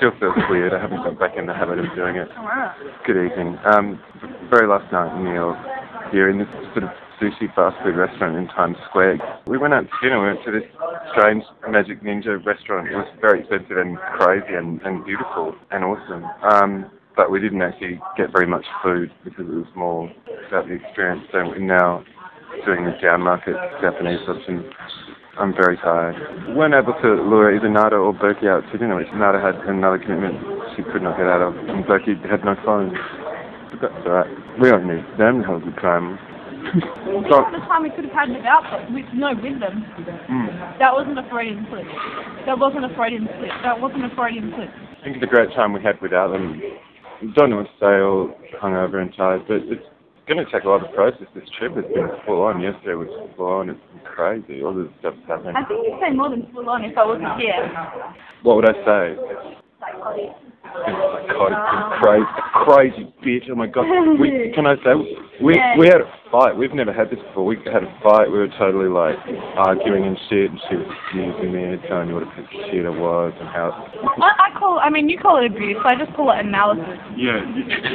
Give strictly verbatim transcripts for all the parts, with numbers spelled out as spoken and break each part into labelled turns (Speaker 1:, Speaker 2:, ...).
Speaker 1: still feels weird. I haven't got back in the habit of doing it.
Speaker 2: Alright.
Speaker 1: Good evening. Um, very last night in New York, here in this sort of sushi fast food restaurant in Times Square. We went out to dinner. We went to this strange Magic Ninja restaurant. It was very expensive and crazy and, and beautiful and awesome. Um, but we didn't actually get very much food because it was more about the experience. So we're now doing the down market Japanese option. I'm very tired. We weren't able to lure either Nada or Berkey out to dinner. Nada had another commitment she could not get out of, and Berkey had no phone. But that's alright. We don't need them to have a good time.
Speaker 2: So, the time we could have had without them, with, no, with them.
Speaker 1: Mm.
Speaker 2: That wasn't a Freudian slip. That wasn't a Freudian slip. That wasn't a Freudian slip.
Speaker 1: I think it's a great time we had without them. Don't know what to say, all hungover and tired, but it's going to take a lot of process. This trip has been full on. Yesterday was full on. It's been crazy. All this stuff's happening.
Speaker 2: I think you'd say more than full on if I wasn't here.
Speaker 1: What would I say?
Speaker 2: Psychotic.
Speaker 1: Psychotic, crazy, crazy bitch. Oh my god. We, can I say we
Speaker 2: yeah.
Speaker 1: we had a fight. We've never had this before. We had a fight. We were totally like arguing and shit, and she was accusing me, telling me what a piece of shit I was and how.
Speaker 2: I, I call. I mean, you call it abuse. I just call it analysis.
Speaker 1: Yeah.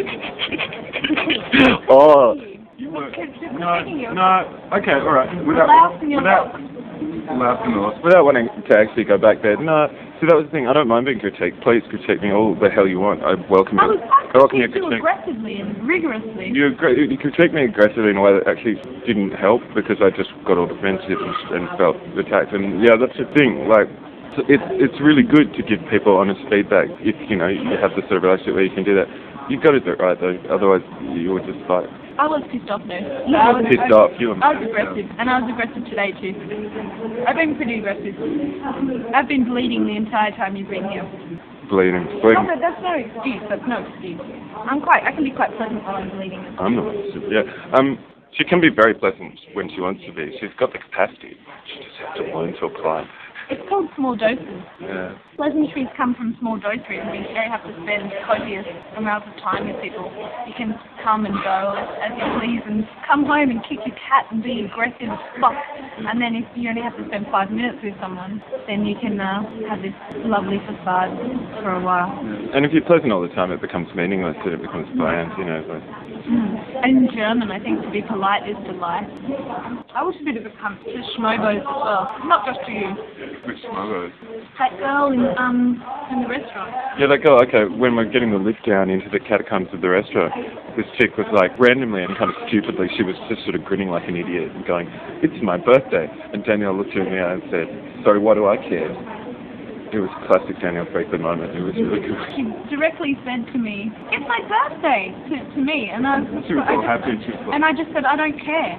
Speaker 1: oh.
Speaker 2: You were,
Speaker 1: no, no. Okay, all right. Without,
Speaker 2: Laughing
Speaker 1: without, laughing off. Without wanting to actually go back there. No. See, that was the thing. I don't mind being critiqued. Please critique me all the hell you want. I welcome it.
Speaker 2: I was
Speaker 1: I welcome your
Speaker 2: critique you
Speaker 1: critique.
Speaker 2: aggressively and rigorously.
Speaker 1: You, you critique me aggressively in a way that actually didn't help because I just got all defensive and, and felt attacked. And yeah, that's the thing. Like, it's it's really good to give people honest feedback if you know you have the sort of relationship where you can do that. You've got to do it right though. Otherwise, you would just fight.
Speaker 2: I was pissed off though. I was
Speaker 1: pissed
Speaker 2: I,
Speaker 1: off. You
Speaker 2: I was aggressive, and I was aggressive today too. I've been pretty aggressive. I've been bleeding the entire time you've been here.
Speaker 1: Bleeding. Bleeding.
Speaker 2: No, that's no excuse. That's no excuse. I'm quite. I can be quite pleasant while I'm bleeding.
Speaker 1: I'm not. Yeah. Um. She can be very pleasant when she wants to be. She's got the capacity. She just has to learn to apply.
Speaker 2: It's called small doses.
Speaker 1: Yeah.
Speaker 2: Pleasantries come from small dosages. I mean, you don't have to spend copious amounts of time with people. You can come and go as you please and come home and kick your cat and be aggressive as fuck. And then if you only have to spend five minutes with someone, then you can uh, have this lovely facade for a while.
Speaker 1: And if you're pleasant all the time, it becomes meaningless and it becomes bland, you know. Like.
Speaker 2: Mm. In German, I think to be polite is to lie. I was a bit of a cunt to schmobos as well. Not just to you.
Speaker 1: Which schmobos?
Speaker 2: That girl in, um, in the restaurant.
Speaker 1: Yeah, that girl, okay, when we're getting the lift down into the catacombs of the restaurant, this chick was like, randomly and kind of stupidly, she was just sort of grinning like an idiot and going, it's my birthday. And Danielle looked at me and said, sorry, why do I care? It was classic Danielle Franklin moment. It was really good.
Speaker 2: She directly said to me, it's my birthday, to, to me. And I,
Speaker 1: she was
Speaker 2: I
Speaker 1: all
Speaker 2: just,
Speaker 1: happy. She was like,
Speaker 2: and I just said, I don't care.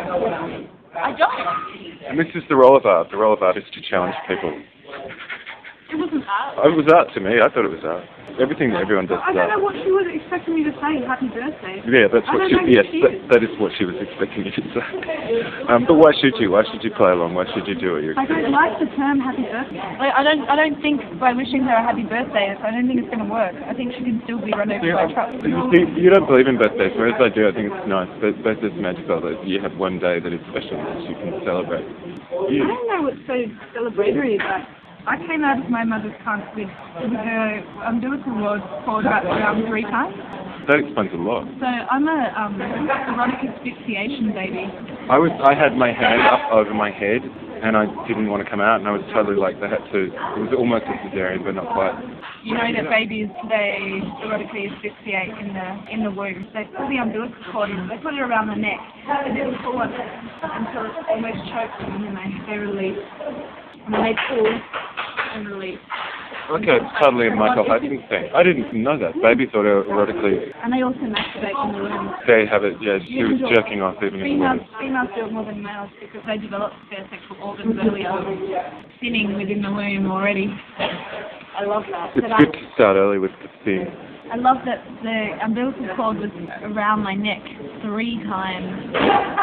Speaker 2: I don't.
Speaker 1: And this is the role of art. The role of art is to challenge people.
Speaker 2: It wasn't art.
Speaker 1: It was art to me. I thought it was art. Everything that everyone does
Speaker 2: I
Speaker 1: is
Speaker 2: don't
Speaker 1: art.
Speaker 2: know what she was expecting me to say, happy birthday.
Speaker 1: Yeah, that's
Speaker 2: I
Speaker 1: what
Speaker 2: don't
Speaker 1: she,
Speaker 2: know
Speaker 1: yes,
Speaker 2: who she
Speaker 1: that,
Speaker 2: is.
Speaker 1: that is what she was expecting you to say. Um, but why should you? Why should you play along? Why should you do what you're
Speaker 2: I don't like the term happy birthday. Like, I don't I don't think by wishing her a happy birthday, I don't think it's going to work. I think she can still be run over
Speaker 1: Yeah.
Speaker 2: by a truck.
Speaker 1: You see, you don't believe in birthdays, whereas I do. I think it's nice. But birthday's magical. That you have one day that is special that you can celebrate. You.
Speaker 2: I don't know what's so celebratory about it. I came out of my mother's cunt with, with her umbilical cord cord wrapped around three times.
Speaker 1: That explains a lot.
Speaker 2: So I'm a um, erotic asphyxiation baby.
Speaker 1: I was. I had my hand up over my head, and I didn't want to come out, and I was totally like they had to. It was almost a cesarean, but not quite.
Speaker 2: You know that babies, they erotically asphyxiate in the in the womb. They pull the umbilical cord in, they put it around the neck, and then pull it until it almost chokes them, and then they, they release. And then they pull and release.
Speaker 1: Okay, it's totally a Michael Hutchins thing. I didn't know that. Baby thought erotically.
Speaker 2: And they also masturbate in the womb.
Speaker 1: They have it, yeah, she was jerking off even in the
Speaker 2: Females,
Speaker 1: womb.
Speaker 2: females do it more than males because they develop their sexual organs earlier, thinning within the womb already. I love that.
Speaker 1: It's
Speaker 2: But
Speaker 1: good
Speaker 2: I,
Speaker 1: to start early with the thing.
Speaker 2: I love that the umbilical cord was around my neck three times.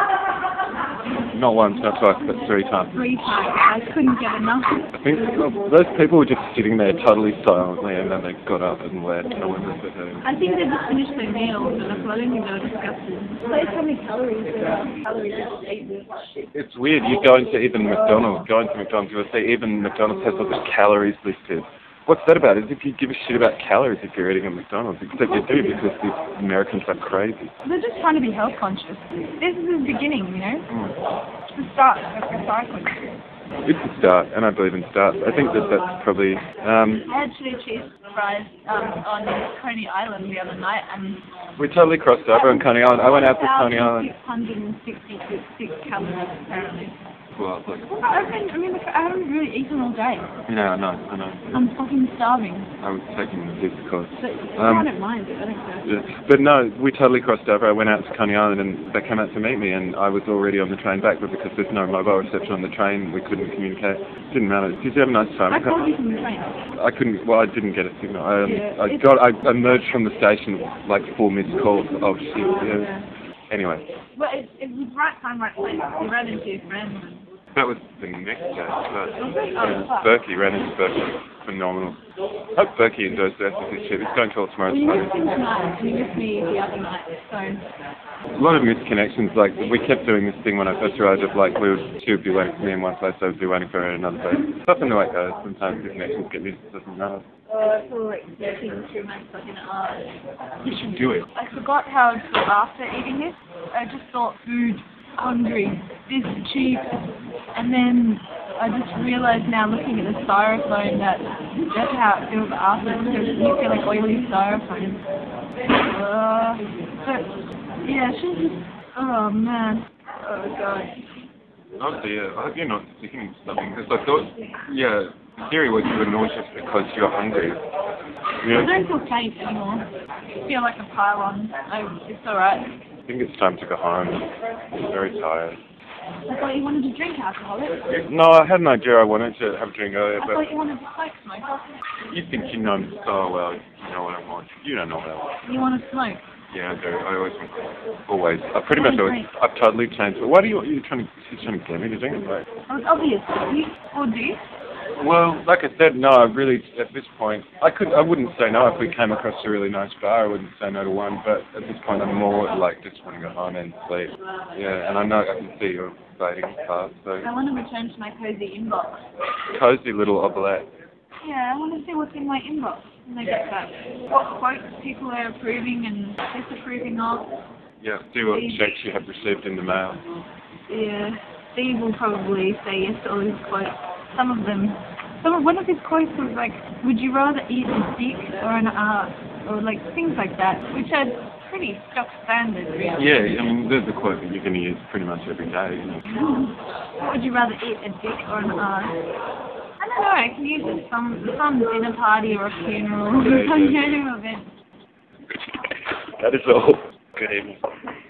Speaker 1: Not once, not twice, but three times.
Speaker 2: Three times. I couldn't get enough.
Speaker 1: I think well, those people were just sitting there totally silently and then they got up and left. No one was there.
Speaker 2: I think they just finished their meal, but I don't think they were disgusted. Place how many calories there are. Calories are eight.
Speaker 1: It's weird. You go into even McDonald's, go into McDonald's, you'll see even McDonald's has all the calories listed what's that about? As if you give a shit about calories if you're eating at McDonald's. Except you do because these Americans are crazy.
Speaker 2: They're just trying to be health conscious. This is the beginning, you know?
Speaker 1: Mm.
Speaker 2: It's the start of recycling.
Speaker 1: It's a start, and I believe in starts. I think that that's probably... Um,
Speaker 2: I had chili cheese fries um, on Coney Island the other night, and
Speaker 1: we totally crossed over on Coney Island. I went out to Coney Island.
Speaker 2: six hundred sixty-six calories, apparently.
Speaker 1: Well, look,
Speaker 2: I've been, I mean, look, I haven't really eaten all day.
Speaker 1: yeah, I know, I know.
Speaker 2: I'm fucking starving.
Speaker 1: I was taking this course.
Speaker 2: But
Speaker 1: Um,
Speaker 2: I don't mind it, I don't care.
Speaker 1: Yeah. But no, we totally crossed over. I went out to Coney Island and they came out to meet me and I was already on the train back, but because there's no mobile reception on the train, we couldn't communicate. Didn't matter. Did you have a nice time?
Speaker 2: I called you from the train.
Speaker 1: I couldn't, well, I didn't get a signal. I, um,
Speaker 2: Yeah,
Speaker 1: I
Speaker 2: it's-
Speaker 1: got, I emerged from the station with like four missed calls. Oh shit, yeah. Anyway,
Speaker 2: Well, it, it was right time, right place. You ran into your friend. And...
Speaker 1: that was the next day. But,
Speaker 2: Oh,
Speaker 1: yeah,
Speaker 2: fuck.
Speaker 1: Berkey, ran into Berkey. Phenomenal. Hope Berkey enjoys the rest of his shit. He's going to all tomorrow's
Speaker 2: Well, you
Speaker 1: party.
Speaker 2: missed him tonight, and you missed me the other night, so...
Speaker 1: A lot of misconnections. Like we kept doing this thing when I first arrived. Of like we would, she would be waiting for me in one place, I would be waiting for her in another place. It's often the way it goes. Sometimes the connections get missed. It doesn't matter.
Speaker 2: Uh, I feel like working through my fucking arse.
Speaker 1: You should do it.
Speaker 2: I forgot how I feel after eating it. I just thought food, hungry, this cheap, and then I just realised now looking at the styrofoam that that's how it feels after, because you feel like oily styrofoam. Uh, but yeah, she's just, oh man, oh god.
Speaker 1: Oh dear. I hope you're not sticking to something because I thought, yeah, the theory was you were nauseous because you're hungry.
Speaker 2: I
Speaker 1: Yeah.
Speaker 2: don't feel faint anymore. I feel like a pylon. I, it's alright.
Speaker 1: I think it's time to go home. I'm very tired.
Speaker 2: I thought you wanted to drink alcohol.
Speaker 1: No, I had an idea. I wanted to have a drink earlier,
Speaker 2: I
Speaker 1: but
Speaker 2: thought you wanted to smoke, smoke.
Speaker 1: you think you know me so well. You know what I want. You don't know what I want.
Speaker 2: You want to smoke?
Speaker 1: Yeah, I do. I always want. Always. I pretty much always. I've totally changed. But why do you? You're trying to? You're trying to get me to drink? Like,
Speaker 2: Well, it's obvious. You, or do you?
Speaker 1: well, like I said, no. I really, at this point, I could. I wouldn't say no if we came across a really nice bar. I wouldn't say no to one. But at this point, I'm more like just want to go home and sleep. Yeah, and I know I can see you're fading fast. So
Speaker 2: I want to return to my cozy inbox.
Speaker 1: cozy little omelette.
Speaker 2: Yeah, I want to see what's in my inbox when I get back. What quotes people are approving and disapproving of.
Speaker 1: Yeah, see what checks you have received in the mail.
Speaker 2: Yeah, Steve will probably say yes to all his quotes. Some of them, some of, one of his quotes was like, would you rather eat a dick or an ass? Or like things like that, which are pretty stock standard, really.
Speaker 1: Yeah, I mean, there's a quote that you're going to use pretty much every day. You know.
Speaker 2: What would you rather eat, a dick or an ass? I don't know, I can use it at some, some dinner party or a funeral or some kind of event.
Speaker 1: That is all. Good evening.